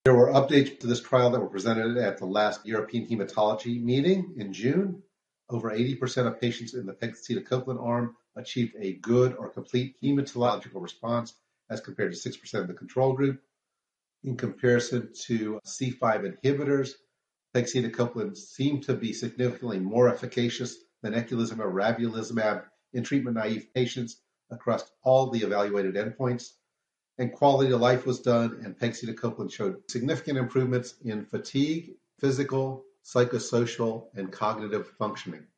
There were updates to this trial that were presented at the last European Hematology meeting in June. Over 80% of patients in the pegcetacoplan arm achieved a good or complete hematological response as compared to 6% of the control group. In comparison to C5 inhibitors, pegcetacoplan seemed to be significantly more efficacious than eculizumab or ravulizumab in treatment-naive patients across all the evaluated endpoints. And quality of life was done, and pegcetacoplan showed significant improvements in fatigue, physical, psychosocial, and cognitive functioning.